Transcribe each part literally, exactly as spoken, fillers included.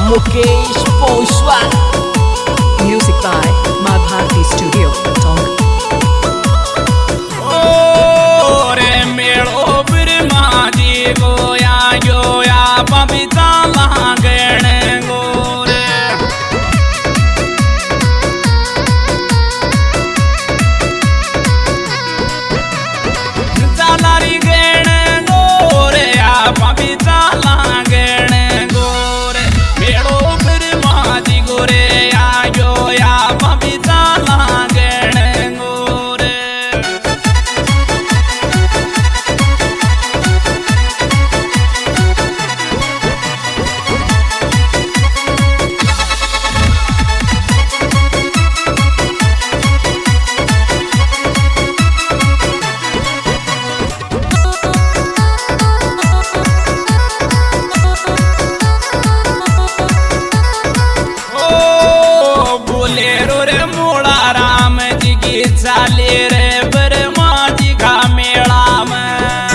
Mukesh Poswal. Music by Ma Bharti Studio, Tonk. ओ रे मेड़ो ब्रह्मा जी गोया गोया पविता लागण गोरे चालारी गण गोरे आ पविता लागण गोरे मेड़ो ब्रह्मा जी गोरे आ गोया पविता लागण गोरे बोलेरो रे मोड़ा राम जी की चाले रे ब्रह्मा जी का मेला में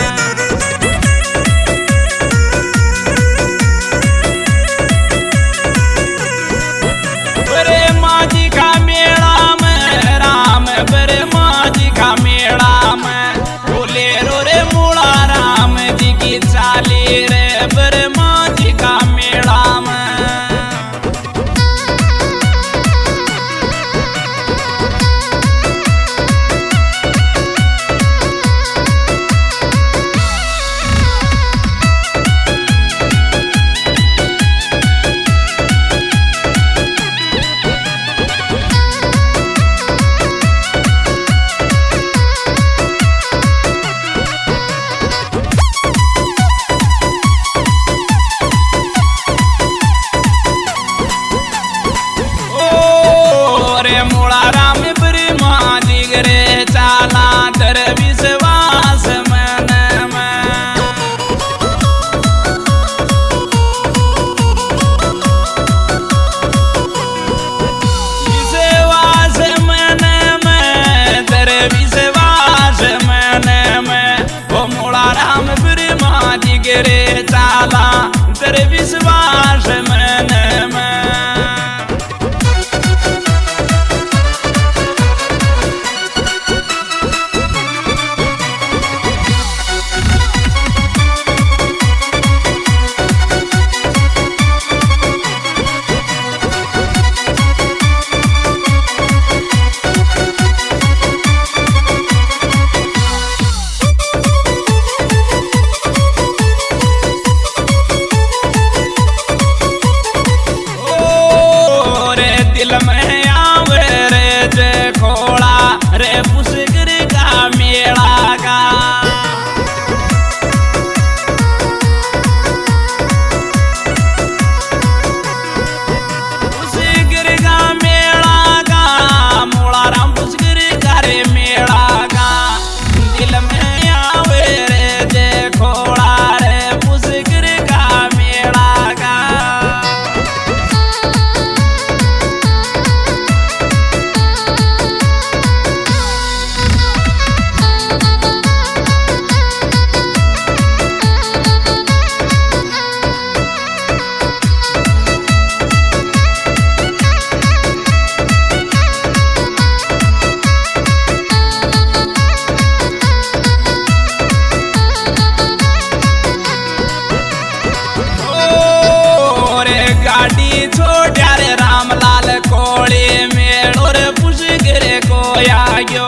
ब्रह्मा जी का मेला में राम ब्रह्मा जी का मेला में बोलेरो रे मोड़ा राम जी की चाले रे ब्रह्मा जी का मेला में रे मोड़ा राम ब्रह्मा जी रे चाला दर विश्वास मन में विश्वास मन में दर विश्वास मन में वो मोड़ा राम ब्रह्मा जी रे चाला दर विश्वास मन में दिल में आवे रे जे खोड़ा रे पुसगर का मेला का पुसगर का मेला का मोड़ा राम पुसगर का रे मेला का दिल में आवे रे जे खोड़ा रे पुसगर का मेला का गाड़ी छोड़ा रे रामलाल कोड़े मेड़ो रे पुसगर को आयो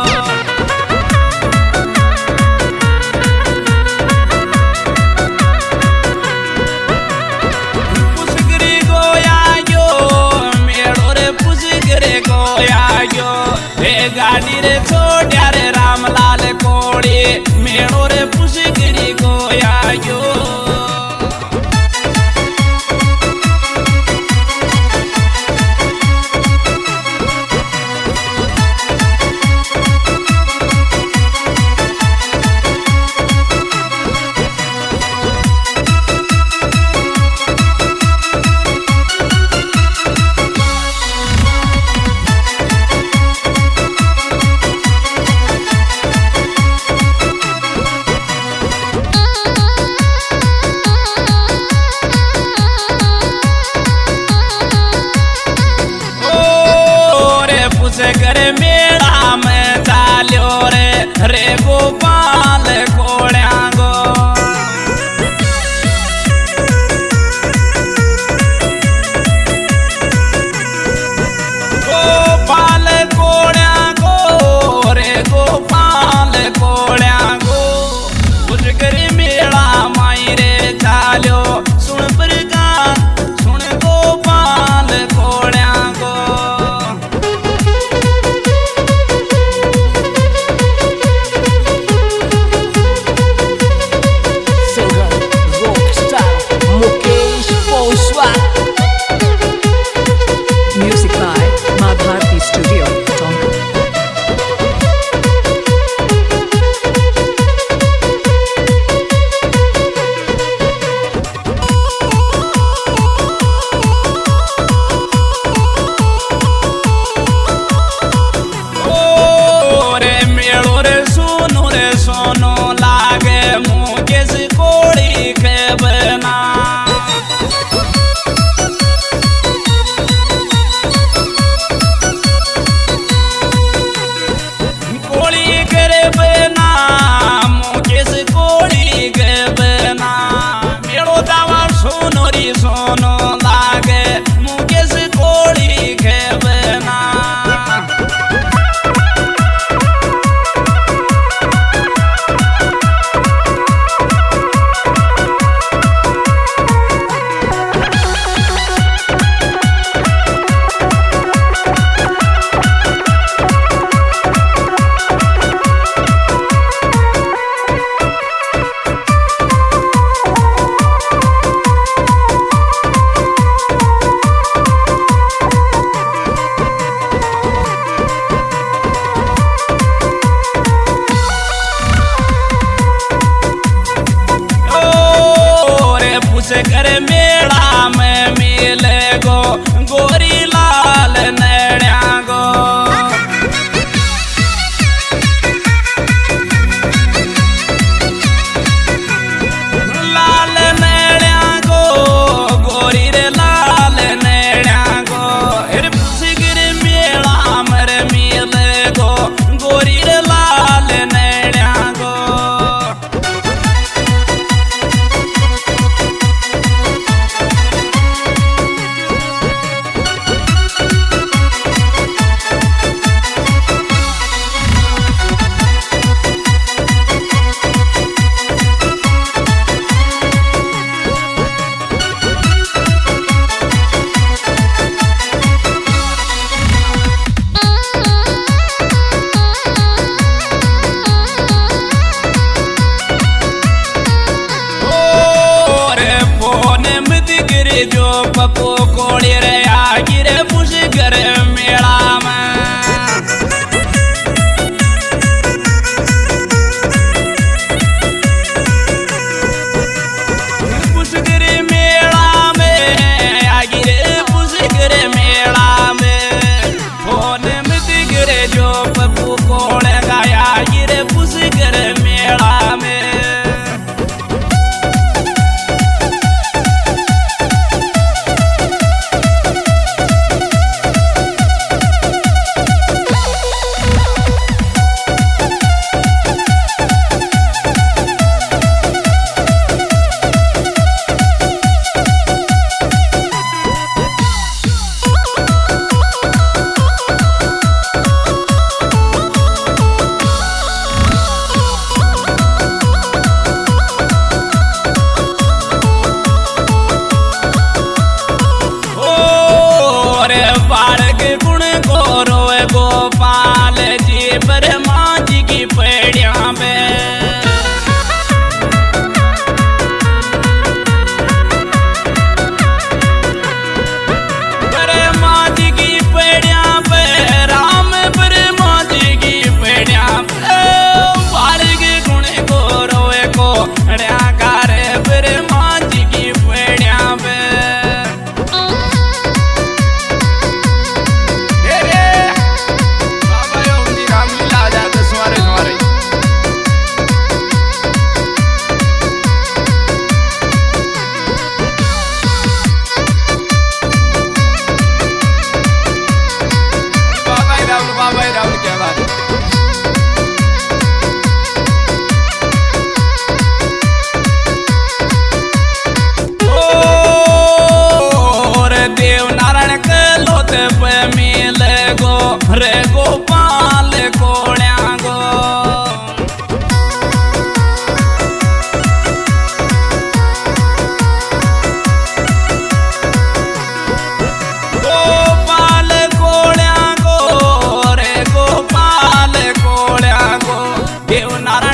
पुसगर को आयो मेड़ो रे पुसगर को आयो हे गाड़ी रे छोड़ा रे रामलाल कोड़े मेड़ो रे पुसगर को आयो रे गोपाल कोड़िया गो गोपाल कोड़िया गो रे गोपाल कोड़िया गो पुष्कर मेला माई रे चालो सुन प्रकाश सुन गोपाल कोड़िया गो Singer, rockstar, Mukesh Poswani. Music by Ma Bharti Studio, Tonga. ओ रे मेलो रे सोनो रे सोनो लागे मुझे से कोड़ी के बना कोड़ी करे बना मुझे से कोड़ी के बना मेलो दावा सोनो री सोनो लागे मुझे से कोड़ी के बना से कर मेला में मिले गो गोरी लाल नैया गो लाल नैया गो गोरी रे लाल नैया गो फिर पुसगिर मेला में मिले गो गोरी रे लाल नैया गो जो पप्पू कोड़ी रे आगी रे पुष्कर मेला में पुष्कर मेला में आगी रे पुष्कर मेला में फोन में दिख रे जो पप्पू कोड़े गाया आगी रे पुष्कर मेला में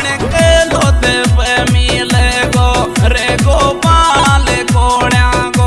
कणक लोत पे मिले गो रे गोपाल कोड़ा गो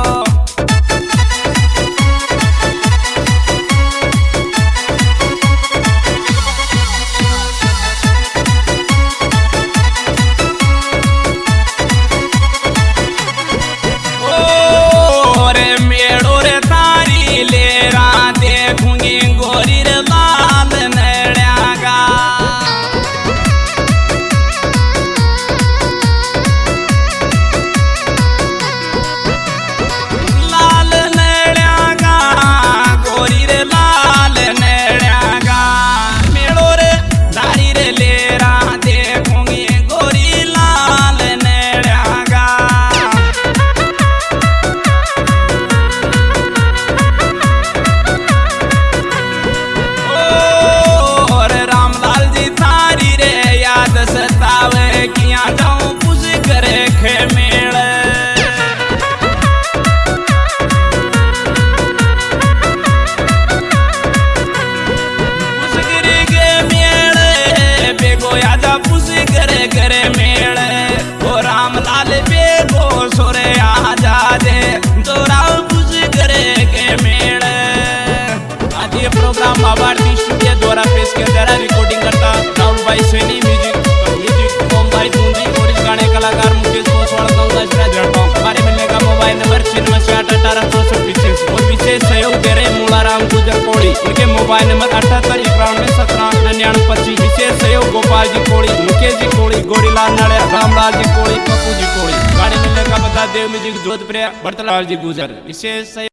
प्रोग्राम बाबार्ती स्टूडियो द्वारा पेश किया जा रहा है। रिकॉर्डिंग करता राहुल भाई सैनी, म्यूजिक म्यूजिक ओम भाई दूंजी और इस गाने कलाकार मुकेश को हमारे मिलने का मोबाइल नंबर छिन्नवे से आठ अठारह सौ छब्बीस और विशेष सहयोग दे रहे मूलाराम गुजर कोड़ी, उनके मोबाइल नंबर अठहत्तर इक्यानवे सत्रह निन्यानवे पच्चीस। विशेष सहयोग गोपाल जी कोड़ी, मुकेश जी कोड़ी, गोरीलाल नाड़े, रामलाल जी कोड़ी, पप्पू जी कोड़ी। गाने मिलने का बता देव म्यूजिक जोधपुर बड़तलाल जी गुजर। विशेष